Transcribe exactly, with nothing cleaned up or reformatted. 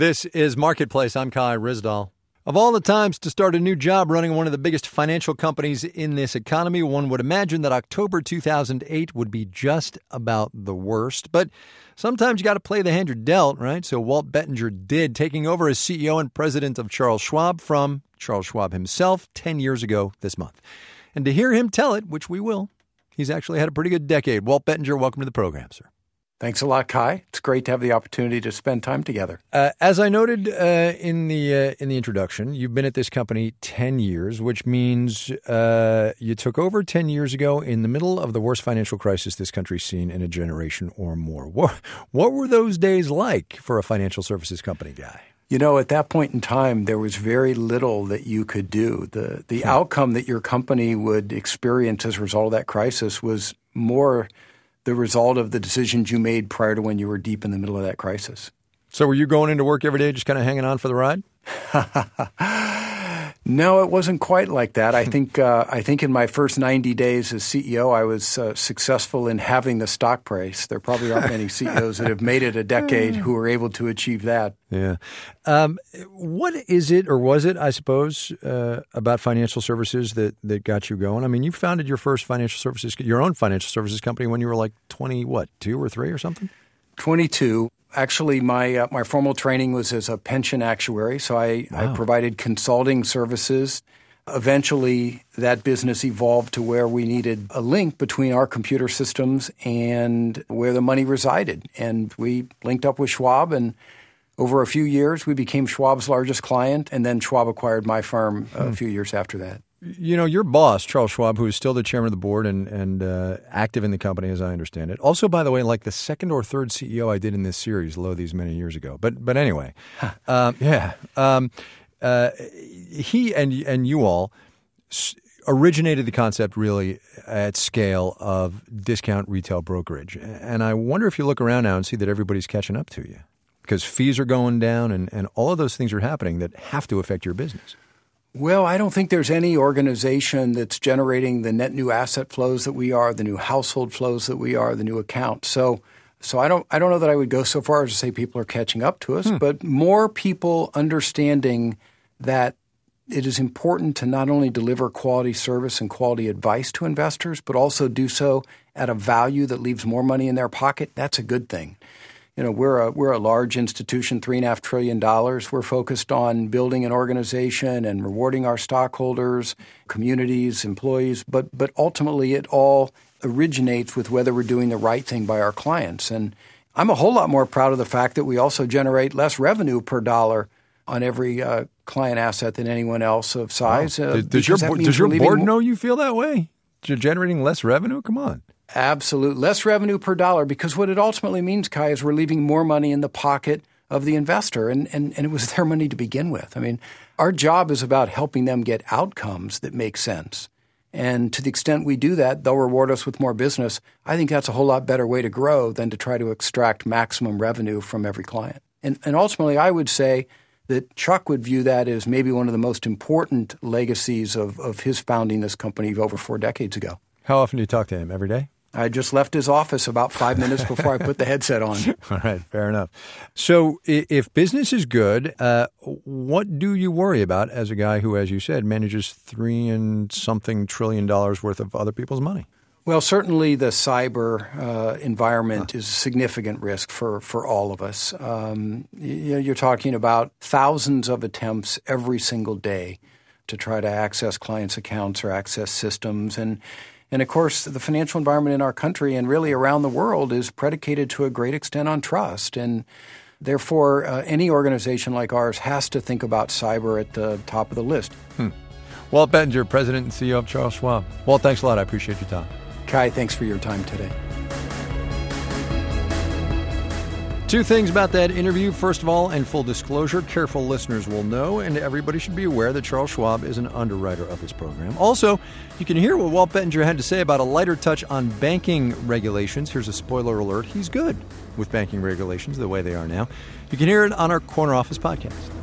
This is Marketplace. I'm Kai Ryssdal. Of all the times to start a new job running one of the biggest financial companies in this economy, one would imagine that October two thousand eight would be just about the worst. But sometimes you got to play the hand you're dealt, right? So Walt Bettinger did, taking over as C E O and president of Charles Schwab from Charles Schwab himself ten years ago this month. And to hear him tell it, which we will, he's actually had a pretty good decade. Walt Bettinger, welcome to the program, sir. Thanks a lot, Kai. It's great to have the opportunity to spend time together. Uh, as I noted uh, in the uh, in the introduction, you've been at this company ten years, which means uh, you took over ten years ago in the middle of the worst financial crisis this country's seen in a generation or more. What, what were those days like for a financial services company guy? You know, at that point in time, there was very little that you could do. The the hmm. outcome that your company would experience as a result of that crisis was more the result of the decisions you made prior to when you were deep in the middle of that crisis. So were you going into work every day just kind of hanging on for the ride? No, it wasn't quite like that. I think uh, I think in my first ninety days as C E O, I was uh, successful in having the stock price. There probably aren't many C E Os that have made it a decade who were able to achieve that. Yeah. Um, what is it, or was it, I suppose, uh, about financial services that, that got you going? I mean, you founded your first financial services, your own financial services company when you were like twenty, what, two or three or something? twenty-two. Actually, my uh, my formal training was as a pension actuary, so I, wow. I provided consulting services. Eventually, that business evolved to where we needed a link between our computer systems and where the money resided. And we linked up with Schwab, and over a few years, we became Schwab's largest client, and then Schwab acquired my firm a hmm. few years after that. You know, your boss, Charles Schwab, who is still the chairman of the board and, and uh, active in the company, as I understand it. Also, by the way, like the second or third C E O I did in this series, lo these many years ago. But but anyway, huh. um, yeah. Um, uh, he and and you all originated the concept really at scale of discount retail brokerage. And I wonder if you look around now and see that everybody's catching up to you because fees are going down and, and all of those things are happening that have to affect your business. Well, I don't think there's any organization that's generating the net new asset flows that we are, the new household flows that we are, the new accounts. So so I don't I don't know that I would go so far as to say people are catching up to us, hmm. but more people understanding that it is important to not only deliver quality service and quality advice to investors, but also do so at a value that leaves more money in their pocket. That's a good thing. You know, we're a we're a large institution, three and a half trillion dollars. We're focused on building an organization and rewarding our stockholders, communities, employees. But but ultimately, it all originates with whether we're doing the right thing by our clients. And I'm a whole lot more proud of the fact that we also generate less revenue per dollar on every uh, client asset than anyone else of size. Wow. Uh, does, does your does your board more- know you feel that way? You're generating less revenue? Come on. Absolute. Less revenue per dollar, because what it ultimately means, Kai, is we're leaving more money in the pocket of the investor, and, and, and it was their money to begin with. I mean, our job is about helping them get outcomes that make sense. And to the extent we do that, they'll reward us with more business. I think that's a whole lot better way to grow than to try to extract maximum revenue from every client. And, and ultimately, I would say that Chuck would view that as maybe one of the most important legacies of, of his founding this company over four decades ago. How often do you talk to him? Every day? I just left his office about five minutes before I put the headset on. All right, fair enough. So if business is good, uh, what do you worry about as a guy who, as you said, manages three and something trillion dollars worth of other people's money? Well, certainly the cyber uh, environment huh. is a significant risk for, for all of us. Um, you know, you're talking about thousands of attempts every single day to try to access clients' accounts or access systems. And And, of course, the financial environment in our country and really around the world is predicated to a great extent on trust. And therefore, uh, any organization like ours has to think about cyber at the top of the list. Hmm. Walt Bettinger, President and C E O of Charles Schwab. Walt, thanks a lot. I appreciate your time. Kai, thanks for your time today. Two things about that interview. First of all, and full disclosure, careful listeners will know, and everybody should be aware that Charles Schwab is an underwriter of this program. Also, you can hear what Walt Bettinger had to say about a lighter touch on banking regulations. Here's a spoiler alert. He's good with banking regulations the way they are now. You can hear it on our Corner Office podcast.